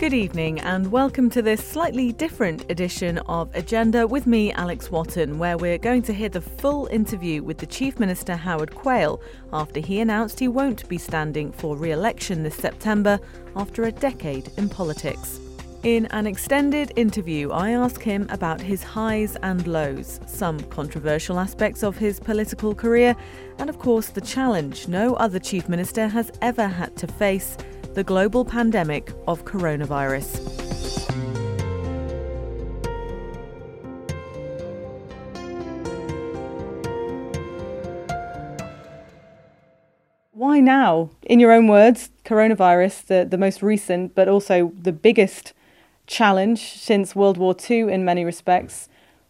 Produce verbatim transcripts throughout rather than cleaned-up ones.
Good evening and welcome to this slightly different edition of Agenda with me, Alex Watton, where we're going to hear the full interview with the Chief Minister Howard Quayle after he announced he won't be standing for re-election this September after a decade in politics. In an extended interview, I ask him about his highs and lows, some controversial aspects of his political career, and of course the challenge no other Chief Minister has ever had to face: the global pandemic of coronavirus. Why now? In your own words, coronavirus, the, the most recent, but also the biggest challenge since World War Two in many respects.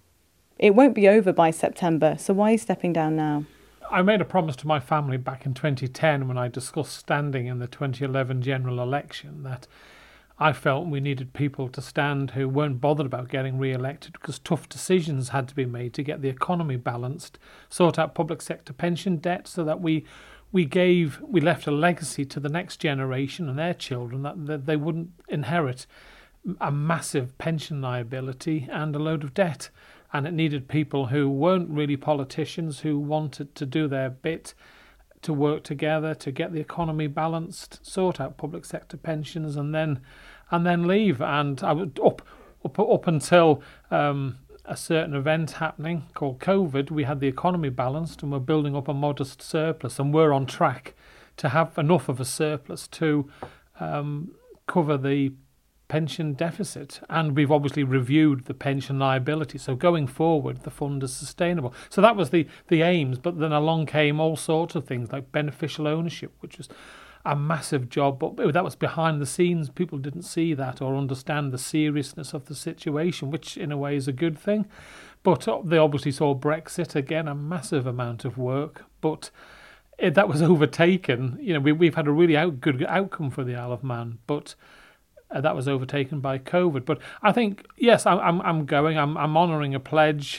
It won't be over by September, so why are you stepping down now? I made a promise to my family back in twenty ten when I discussed standing in the twenty eleven general election that I felt we needed people to stand who weren't bothered about getting re-elected because tough decisions had to be made to get the economy balanced, sort out public sector pension debt so that we we gave we left a legacy to the next generation and their children that, that they wouldn't inherit a massive pension liability and a load of debt. And it needed people who weren't really politicians, who wanted to do their bit to work together to get the economy balanced, sort out public sector pensions, and then and then leave. And I would up up up until um, a certain event happening called COVID, we had the economy balanced, and we're building up a modest surplus, and we're on track to have enough of a surplus to um, cover the pension deficit, and we've obviously reviewed the pension liability, so going forward the fund is sustainable. So that was the the aims, but then along came all sorts of things like beneficial ownership, which was a massive job, but that was behind the scenes. People didn't see that or understand the seriousness of the situation, which in a way is a good thing. But they obviously saw Brexit, again a massive amount of work, but it, that was overtaken. You know, we, we've had a really out, good outcome for the Isle of Man, but Uh, that was overtaken by COVID. But I think, yes, I'm I'm, I'm going. I'm I'm honouring a pledge,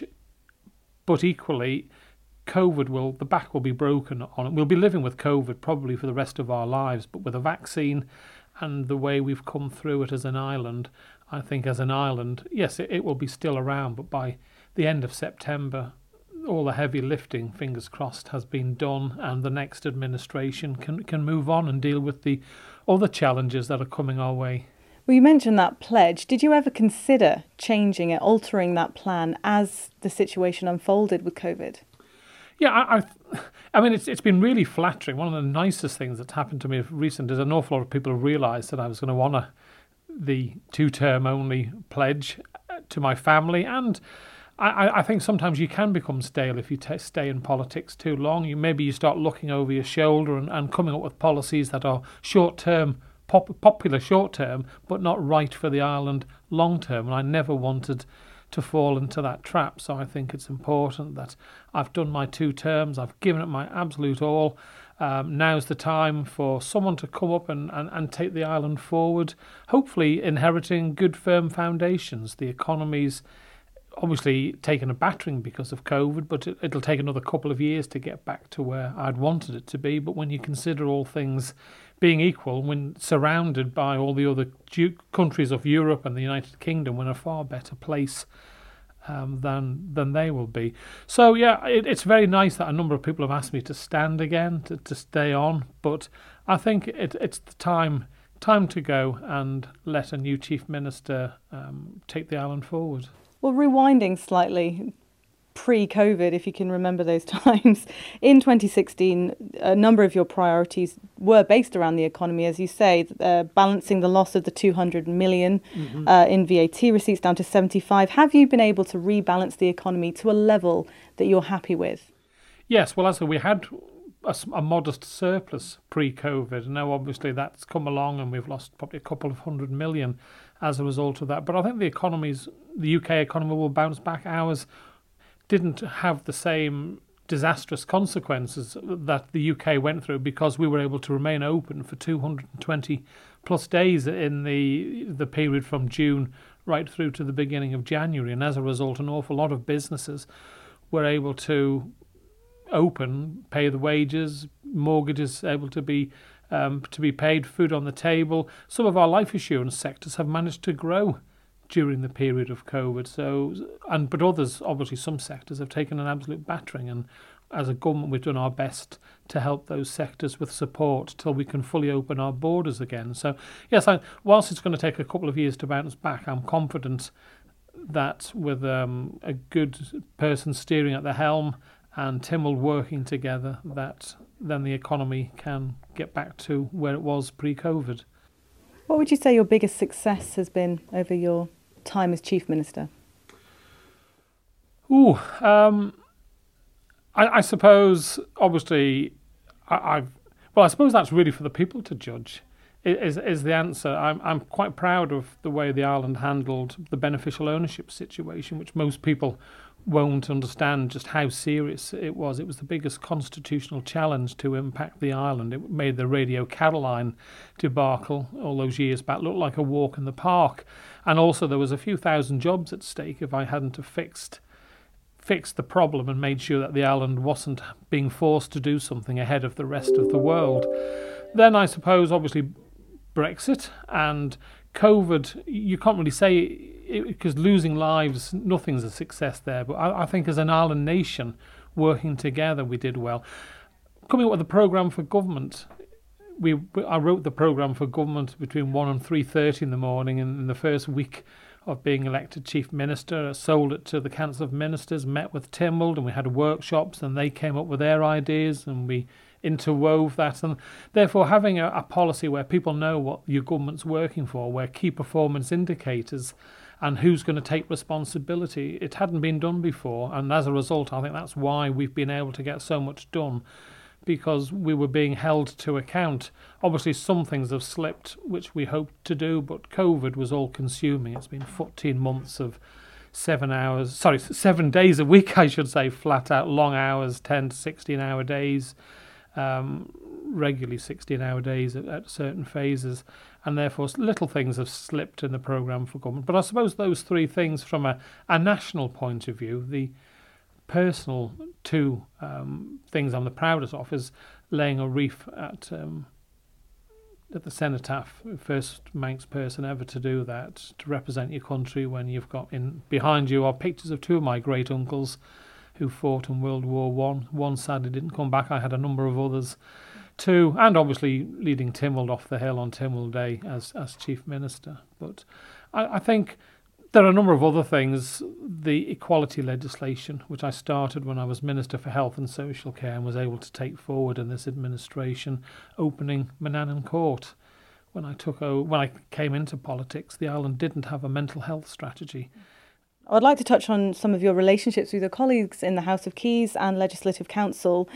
but equally, COVID will the back will be broken on it. We'll be living with COVID probably for the rest of our lives. But with a vaccine and the way we've come through it as an island, I think as an island, yes, it, it will be still around. But by the end of September, all the heavy lifting, fingers crossed, has been done, and the next administration can can move on and deal with the other challenges that are coming our way. Well, you mentioned that pledge. Did you ever consider changing it, altering that plan as the situation unfolded with COVID? Yeah, I, I, I mean, it's it's been really flattering. One of the nicest things that's happened to me recent is an awful lot of people have realised that I was going to honour the two-term only pledge to my family. And I, I think sometimes you can become stale if you t- stay in politics too long. You maybe you start looking over your shoulder and, and coming up with policies that are short-term, pop, popular short-term, but not right for the island long-term. And I never wanted to fall into that trap. So I think it's important that I've done my two terms. I've given it my absolute all. Um, now's the time for someone to come up and, and, and take the island forward, hopefully inheriting good, firm foundations. The economy's obviously taken a battering because of COVID, but it, it'll take another couple of years to get back to where I'd wanted it to be. But when you consider all things being equal, when surrounded by all the other ju- countries of Europe and the United Kingdom, we're in a far better place um, than than they will be. So yeah, it, it's very nice that a number of people have asked me to stand again, to, to stay on. But I think it, it's the time time to go and let a new Chief Minister um, take the island forward. Well, rewinding slightly, pre-COVID, if you can remember those times, in twenty sixteen, a number of your priorities were based around the economy, as you say, uh, balancing the loss of the two hundred million mm-hmm. uh, in V A T receipts down to seventy-five. Have you been able to rebalance the economy to a level that you're happy with? Yes, well, as we had a, a modest surplus pre-COVID, and now obviously that's come along and we've lost probably a couple of hundred million as a result of that. But I think the economy's the U K economy will bounce back. Ours didn't have the same disastrous consequences that the U K went through because we were able to remain open for two hundred twenty plus days in the the period from June right through to the beginning of January. And as a result, an awful lot of businesses were able to open, pay the wages, mortgages able to be um, to be paid, food on the table. Some of our life assurance sectors have managed to grow during the period of COVID. So, and but others, obviously, some sectors have taken an absolute battering, and as a government, we've done our best to help those sectors with support till we can fully open our borders again. So, yes, I, whilst it's going to take a couple of years to bounce back, I'm confident that with um, a good person steering at the helm and Tynwald working together, that then the economy can get back to where it was pre-COVID. What would you say your biggest success has been over your time as Chief Minister? Ooh, um, I, I suppose, obviously, I, I've well, I suppose that's really for the people to judge. Is is the answer? I'm I'm quite proud of the way the island handled the beneficial ownership situation, which most people won't understand just how serious it was. It was the biggest constitutional challenge to impact the island. It made the Radio Caroline debacle all those years back look like a walk in the park, and also there was a few thousand jobs at stake if I hadn't have fixed fixed the problem and made sure that the island wasn't being forced to do something ahead of the rest of the world. Then I suppose, obviously, Brexit and COVID, you can't really say, because losing lives, nothing's a success there. But I, I think as an island nation, working together, we did well. Coming up with a programme for government, we I wrote the programme for government between one and three thirty in the morning, and in the first week of being elected Chief Minister, I sold it to the Council of Ministers, met with Tynwald, and we had workshops, and they came up with their ideas, and we interwove that. And therefore, having a, a policy where people know what your government's working for, where key performance indicators and who's going to take responsibility, it hadn't been done before. And as a result, I think that's why we've been able to get so much done, because we were being held to account. Obviously, some things have slipped, which we hoped to do, but COVID was all consuming. It's been fourteen months of seven hours, sorry, seven days a week, I should say, flat out, long hours, ten to sixteen hour days, um, regularly sixteen hour days at, at certain phases. And therefore, little things have slipped in the programme for government. But I suppose those three things from a, a national point of view, the personal two um, things I'm the proudest of is laying a wreath at um, at the cenotaph, first Manx person ever to do that, to represent your country when you've got in behind you are pictures of two of my great uncles who fought in World War One. One sadly didn't come back. I had a number of others too, and obviously leading Tynwald off the hill on Tynwald Day as as Chief Minister. But I, I think there are a number of other things. The equality legislation, which I started when I was Minister for Health and Social Care and was able to take forward in this administration, opening Manannan Court. When I took over, when I came into politics, the island didn't have a mental health strategy. I'd like to touch on some of your relationships with your colleagues in the House of Keys and Legislative Council.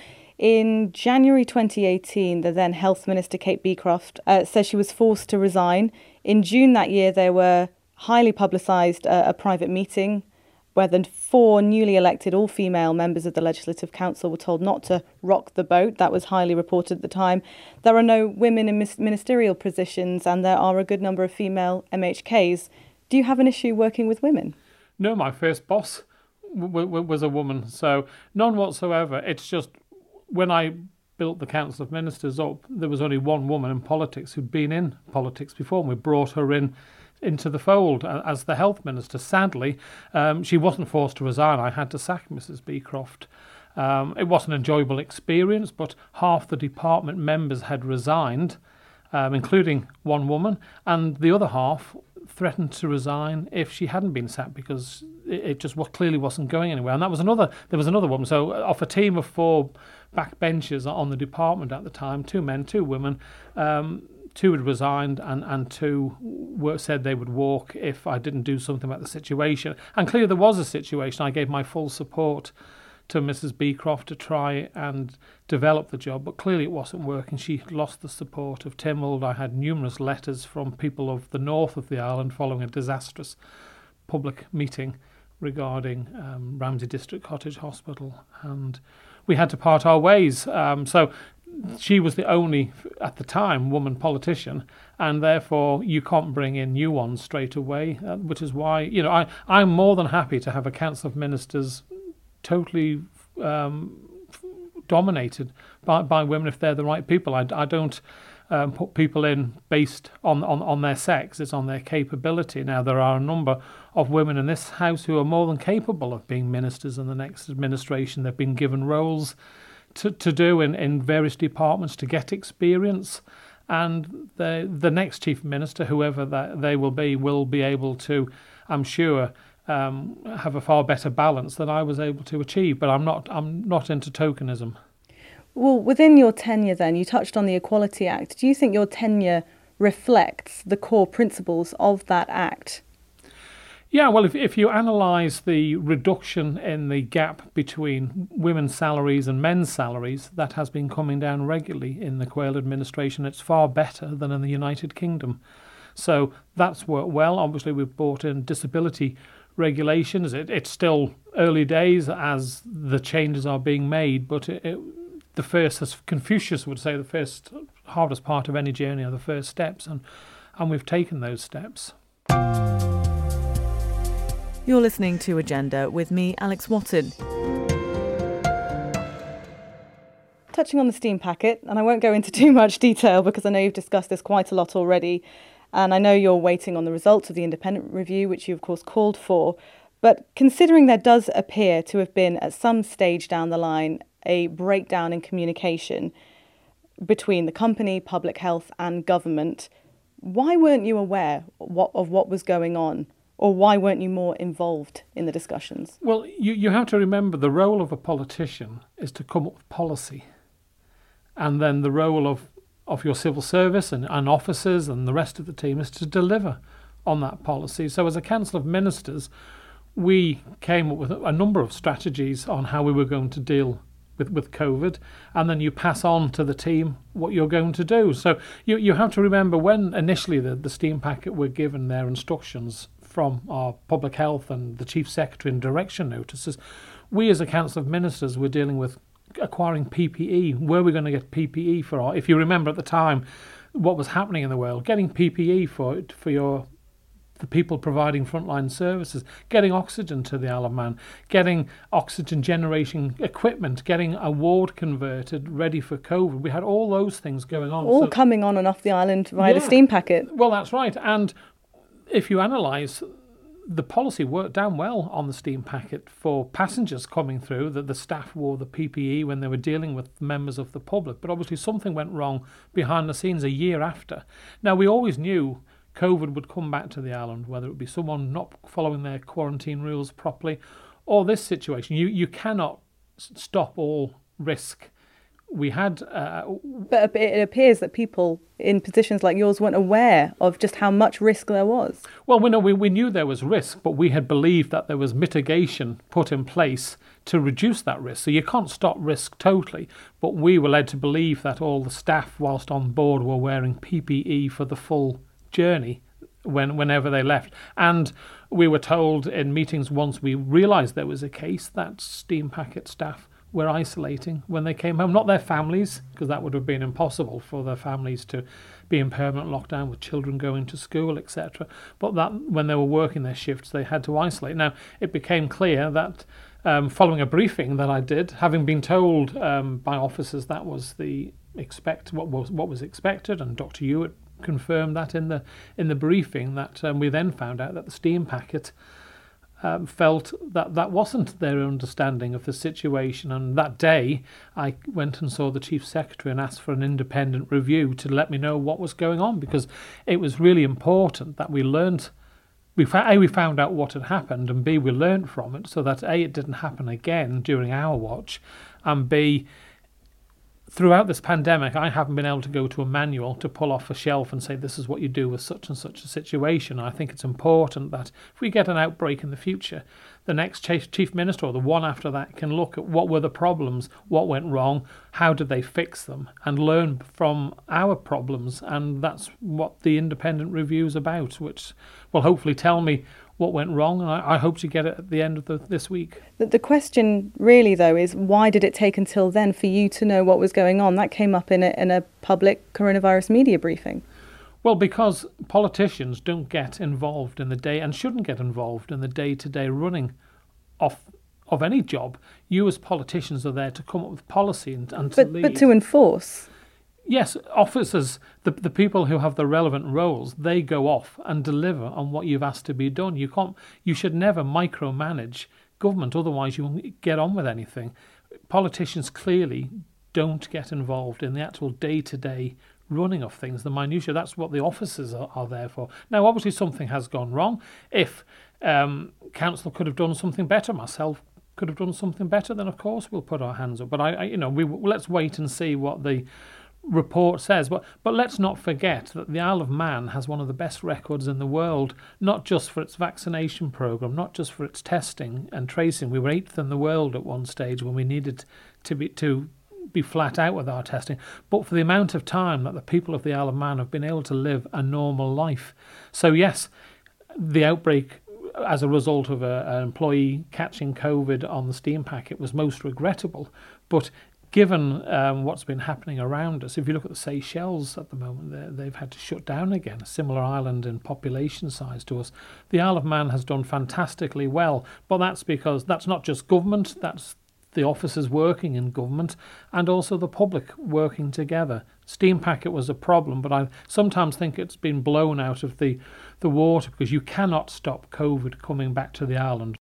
In January twenty eighteen, the then Health Minister, Kate Beecroft, uh, says she was forced to resign. In June that year, there were highly publicised uh, a private meeting where the four newly elected all-female members of the Legislative Council were told not to rock the boat. That was highly reported at the time. There are no women in ministerial positions, and there are a good number of female M H Ks. Do you have an issue working with women? No, my first boss w- w- was a woman, so none whatsoever. It's just when I built the Council of Ministers up, there was only one woman in politics who'd been in politics before, and we brought her in into the fold as the health minister. Sadly, um, she wasn't forced to resign. I had to sack Missus Beecroft. Um, it wasn't an enjoyable experience, but half the department members had resigned, um, including one woman, and the other half threatened to resign if she hadn't been sacked, because it, it just what clearly wasn't going anywhere. And that was another. There was another woman. So, off a team of four backbenchers on the department at the time, two men, two women. Um, Two had resigned, and, and two were, said they would walk if I didn't do something about the situation. And clearly there was a situation. I gave my full support to Missus Beecroft to try and develop the job, but clearly it wasn't working. She lost the support of Tynwald. I had numerous letters from people of the north of the island following a disastrous public meeting regarding um, Ramsey District Cottage Hospital, and we had to part our ways. Um, so she was the only, at the time, woman politician, and therefore you can't bring in new ones straight away, uh, which is why, you know, I, I'm more than happy to have a Council of Ministers totally um, dominated by, by women if they're the right people. I, I don't um, put people in based on, on, on their sex, it's on their capability. Now, there are a number of women in this House who are more than capable of being ministers in the next administration. They've been given roles to, to do in, in various departments to get experience. And the the next Chief Minister, whoever that they will be, will be able to, I'm sure, um, have a far better balance than I was able to achieve. But I'm not I'm not into tokenism. Well, within your tenure then, you touched on the Equality Act. Do you think your tenure reflects the core principles of that act? Yeah, well, if if you analyse the reduction in the gap between women's salaries and men's salaries, that has been coming down regularly in the Quayle administration. It's far better than in the United Kingdom. So that's worked well. Obviously, we've brought in disability regulations. It, it's still early days as the changes are being made, but it, it, the first, as Confucius would say, the first hardest part of any journey are the first steps, and, and we've taken those steps. You're listening to Agenda with me, Alex Wotton. Touching on the steam packet, and I won't go into too much detail because I know you've discussed this quite a lot already, and I know you're waiting on the results of the independent review, which you of course called for, but considering there does appear to have been at some stage down the line a breakdown in communication between the company, public health and government, why weren't you aware what, of what was going on? Or why weren't you more involved in the discussions? Well, you, you have to remember the role of a politician is to come up with policy. And then the role of, of your civil service and, and officers and the rest of the team is to deliver on that policy. So as a Council of Ministers, we came up with a number of strategies on how we were going to deal with, with COVID, and then you pass on to the team what you're going to do. So you, you have to remember when initially the, the steam packet were given their instructions from our public health and the Chief Secretary and direction notices, we as a Council of Ministers were dealing with acquiring P P E. Where we going to get P P E for our, if you remember at the time what was happening in the world, getting P P E for for your the people providing frontline services, getting oxygen to the Isle of Man, getting oxygen generation equipment, getting a ward converted ready for COVID. We had all those things going on. All so, coming on and off the island via yeah, the steam packet. Well, that's right. And if you analyse, the policy worked down well on the steam packet for passengers coming through, that the staff wore the P P E when they were dealing with members of the public. But obviously something went wrong behind the scenes a year after. Now, we always knew COVID would come back to the island, whether it be someone not following their quarantine rules properly or this situation. You, you cannot stop all risk. We had... Uh, but it appears that people in positions like yours weren't aware of just how much risk there was. Well, we, know, we, we knew there was risk, but we had believed that there was mitigation put in place to reduce that risk. So you can't stop risk totally, but we were led to believe that all the staff, whilst on board, were wearing P P E for the full journey when whenever they left. And we were told in meetings once we realised there was a case that steam packet staff were isolating when they came home, not their families, because that would have been impossible for their families to be in permanent lockdown with children going to school, et cetera. But that when they were working their shifts, they had to isolate. Now, it became clear that um, following a briefing that I did, having been told um, by officers that was the expect what was what was expected, and Doctor Hewitt confirmed that in the in the briefing, that um, we then found out that the steam packet Um, felt that that wasn't their understanding of the situation. And that day I went and saw the Chief Secretary and asked for an independent review to let me know what was going on, because it was really important that we learnt, we, A, we found out what had happened, and B, we learnt from it, so that A, it didn't happen again during our watch, and B, throughout this pandemic, I haven't been able to go to a manual to pull off a shelf and say this is what you do with such and such a situation. I think it's important that if we get an outbreak in the future, the next chief minister or the one after that can look at what were the problems, what went wrong, how did they fix them, and learn from our problems. And that's what the independent review is about, which will hopefully tell me what went wrong, and I, I hope to get it at the end of the, this week. The, the question really, though, is why did it take until then for you to know what was going on? That came up in a, in a public coronavirus media briefing. Well, because politicians don't get involved in the day, and shouldn't get involved in the day-to-day running of of any job. You as politicians are there to come up with policy and, and to but, lead. But to enforce. yes, officers, the the people who have the relevant roles, they go off and deliver on what you've asked to be done. You can't, you should never micromanage government, otherwise you won't get on with anything. Politicians clearly don't get involved in the actual day-to-day running of things, the minutiae. That's what the officers are, are there for. Now, obviously, something has gone wrong. If um, council could have done something better, myself could have done something better, then of course we'll put our hands up. But I, I you know, we let's wait and see what the report says. But but let's not forget that the Isle of Man has one of the best records in the world, not just for its vaccination programme, not just for its testing and tracing. We were eighth in the world at one stage when we needed to be to be flat out with our testing, but for the amount of time that the people of the Isle of Man have been able to live a normal life. So yes, the outbreak as a result of a, an employee catching COVID on the steam packet was most regrettable, but given um, what's been happening around us, if you look at the Seychelles at the moment, they've had to shut down again, a similar island in population size to us. The Isle of Man has done fantastically well, but that's because that's not just government, that's the officers working in government and also the public working together. Steam packet was a problem, but I sometimes think it's been blown out of the, the water because you cannot stop COVID coming back to the island.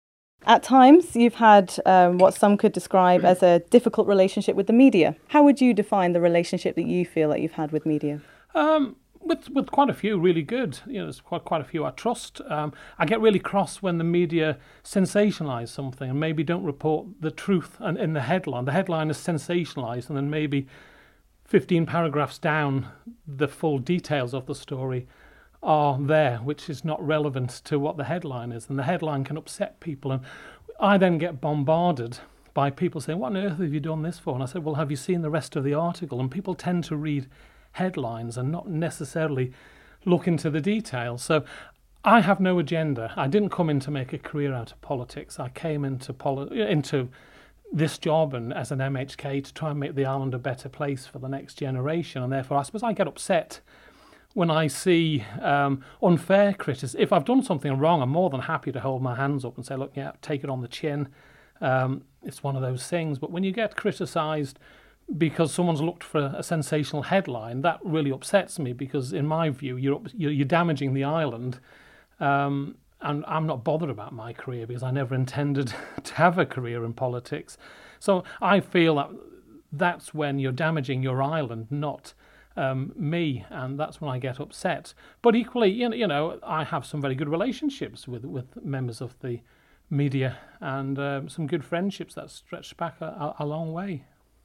At times, you've had um, what some could describe as a difficult relationship with the media. How would you define the relationship that you feel that you've had with media? Um, with with quite a few really good. You know, there's quite quite a few I trust. Um, I get really cross when the media sensationalise something and maybe don't report the truth and in the headline. The headline is sensationalised, and then maybe fifteen paragraphs down, the full details of the story are there, which is not relevant to what the headline is, and the headline can upset people. And I then get bombarded by people saying, "What on earth have you done this for?" And I said, "Well, have you seen the rest of the article?" And people tend to read headlines and not necessarily look into the details. So I have no agenda. I didn't come in to make a career out of politics. I came into poli- into this job and as an M H K to try and make the island a better place for the next generation. And therefore, I suppose I get upset when I see um, unfair criticism. If I've done something wrong, I'm more than happy to hold my hands up and say, look, yeah, take it on the chin. Um, it's one of those things. But when you get criticised because someone's looked for a sensational headline, that really upsets me because, in my view, you're you're damaging the island. Um, and I'm not bothered about my career because I never intended to have a career in politics. So I feel that that's when you're damaging your island, not Um, me, and that's when I get upset. But equally, you know, you know, I have some very good relationships with with members of the media and um, some good friendships that stretch back a, a long way.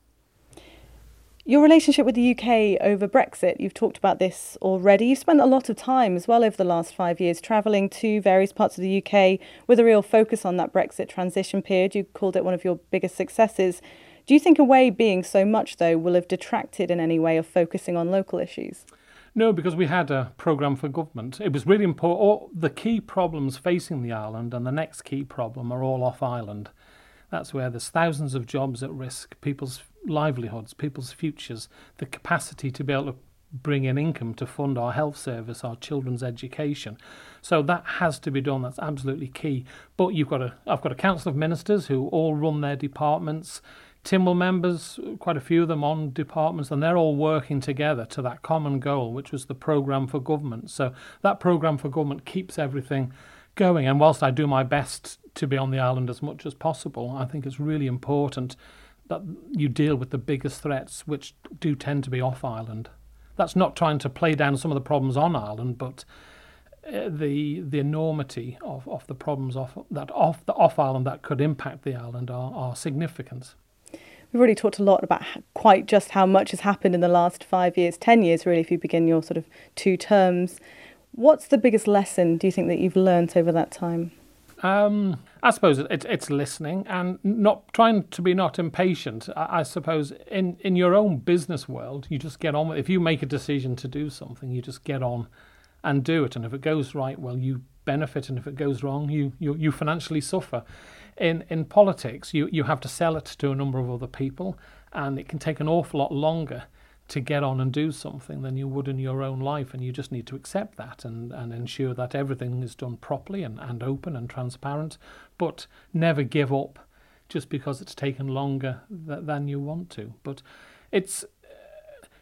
Your relationship with the U K over Brexit, you've talked about this already. You've spent a lot of time as well over the last five years travelling to various parts of the U K with a real focus on that Brexit transition period. You called it one of your biggest successes. Do you think away being so much, though, will have detracted in any way of focusing on local issues? No, because we had a programme for government. It was really important. All the key problems facing the island and the next key problem are all off-island. That's where there's thousands of jobs at risk, people's livelihoods, people's futures, the capacity to be able to bring in income to fund our health service, our children's education. So that has to be done. That's absolutely key. But you've got a, I've got a council of ministers who all run their departments. Timwell members, quite a few of them on departments, and they're all working together to that common goal, which was the programme for government. So that programme for government keeps everything going. And whilst I do my best to be on the island as much as possible, I think it's really important that you deal with the biggest threats, which do tend to be off-island. That's not trying to play down some of the problems on island, but uh, the the enormity of, of the problems off that off the off-island that could impact the island are, are significant. We've already talked a lot about quite just how much has happened in the last five years, ten years really, if you begin your sort of two terms. What's the biggest lesson, do you think, that you've learnt over that time? Um, I suppose it, it's listening and not trying to be not impatient. I, I suppose in, in your own business world, you just get on with it. If you make a decision to do something, you just get on and do it. And if it goes right, well, you benefit. And if it goes wrong, you you, you financially suffer. In in politics, you, you have to sell it to a number of other people, and it can take an awful lot longer to get on and do something than you would in your own life, and you just need to accept that and, and ensure that everything is done properly and, and open and transparent, but never give up just because it's taken longer th- than you want to. But it's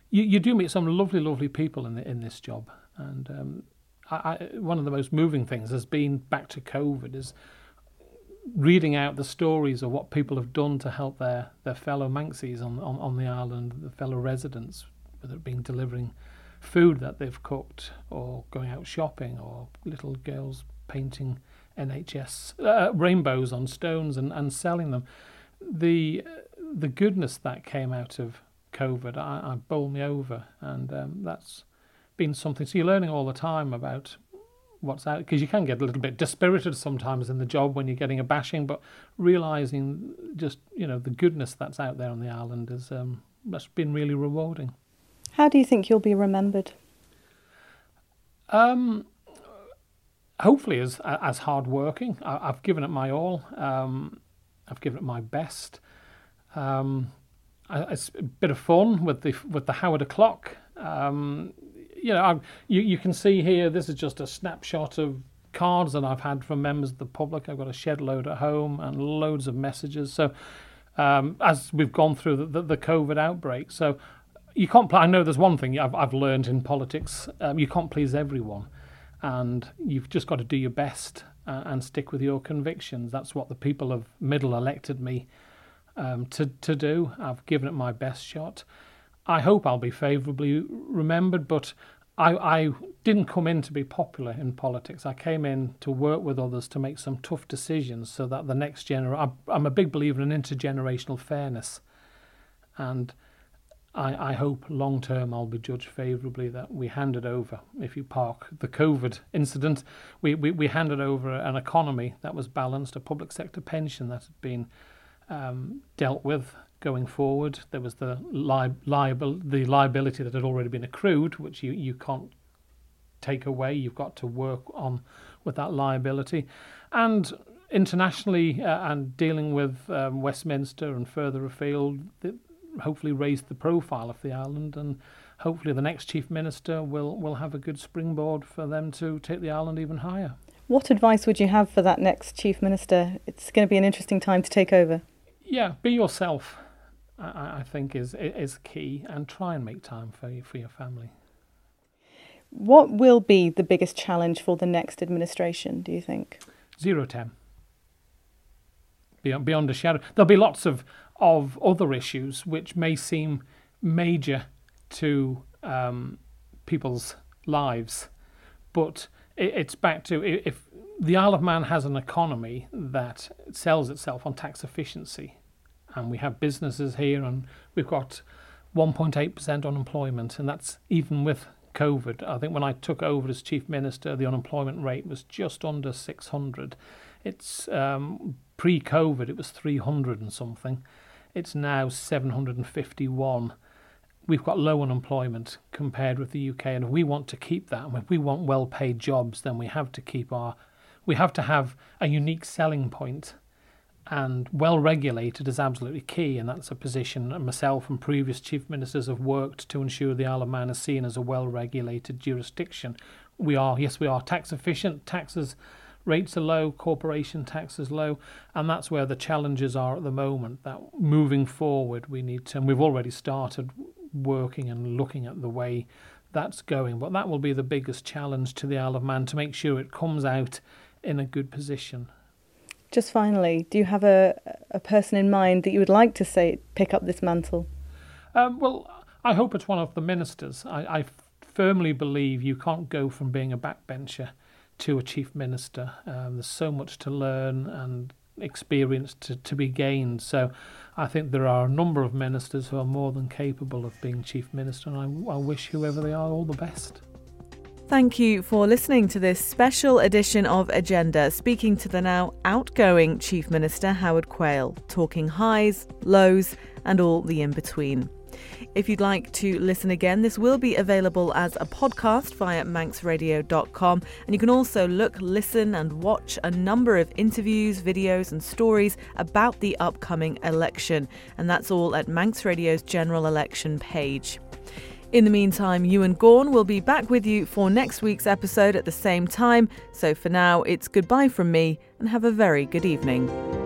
you, you do meet some lovely, lovely people in the, in this job. And um, I, I, one of the most moving things has been, back to COVID, is reading out the stories of what people have done to help their, their fellow Manxies on, on, on the island, the fellow residents, whether it being delivering food that they've cooked, or going out shopping, or little girls painting N H S uh, rainbows on stones and, and selling them. The the goodness that came out of COVID, I, I bowled me over, and um, that's been something. So you're learning all the time about what's out, because you can get a little bit dispirited sometimes in the job when you're getting a bashing, but realising just, you know, the goodness that's out there on the island is um, that's been really rewarding. How do you think you'll be remembered? Um, hopefully as as hardworking. I, I've given it my all. Um, I've given it my best. Um, I, it's a bit of fun with the with the Howard o'clock. Um, you know, I, you you can see here. This is just a snapshot of cards that I've had from members of the public. I've got a shed load at home and loads of messages. So um, as we've gone through the, the, the COVID outbreak, so you can't. I know there's one thing I've I've learned in politics. Um, you can't please everyone, and you've just got to do your best uh, and stick with your convictions. That's what the people of Middle elected me um, to to do. I've given it my best shot. I hope I'll be favourably remembered, but I, I didn't come in to be popular in politics. I came in to work with others to make some tough decisions so that the next generation... I'm a big believer in intergenerational fairness, and I, I hope long term I'll be judged favourably, that we handed over, if you park the COVID incident, we, we, we handed over an economy that was balanced, a public sector pension that had been um, dealt with going forward. There was the li- liable the liability that had already been accrued, which you, you can't take away. You've got to work on with that liability. And internationally, uh, and dealing with um, Westminster and further afield, the, hopefully raised the profile of the island, and hopefully the next Chief Minister will, will have a good springboard for them to take the island even higher. What advice would you have for that next Chief Minister? It's going to be an interesting time to take over. Yeah, be yourself, I, I think is is key, and try and make time for you, for your family. What will be the biggest challenge for the next administration, do you think? Zero ten. Beyond, beyond a shadow. There'll be lots of of other issues which may seem major to um, people's lives, but it, it's back to, if the Isle of Man has an economy that sells itself on tax efficiency, and we have businesses here, and we've got one point eight percent unemployment, and that's even with COVID. I think when I took over as Chief Minister, the unemployment rate was just under six hundred. It's um, pre-COVID, it was three hundred and something. It's now seven hundred fifty-one. We've got low unemployment compared with the U K, and if we want to keep that, and if we want well-paid jobs, then we have to keep our, we have to have a unique selling point, and well-regulated is absolutely key, and that's a position myself and previous Chief Ministers have worked to ensure the Isle of Man is seen as a well-regulated jurisdiction. We are, yes, we are tax efficient, taxes rates are low, corporation tax is low, and that's where the challenges are at the moment, that moving forward we need to, and we've already started working and looking at the way that's going, but that will be the biggest challenge to the Isle of Man, to make sure it comes out in a good position. Just finally, do you have a, a person in mind that you would like to say pick up this mantle? Um, well, I hope it's one of the ministers. I, I firmly believe you can't go from being a backbencher to a Chief Minister. Um, there's so much to learn and experience to, to be gained. So I think there are a number of ministers who are more than capable of being Chief Minister, and I, I wish whoever they are all the best. Thank you for listening to this special edition of Agenda, speaking to the now outgoing Chief Minister Howard Quayle, talking highs, lows and all the in-between. If you'd like to listen again, this will be available as a podcast via manx radio dot com, and you can also look, listen and watch a number of interviews, videos and stories about the upcoming election, and that's all at Manx Radio's general election page. In the meantime, Ewan Gorn will be back with you for next week's episode at the same time. So for now, it's goodbye from me, and have a very good evening.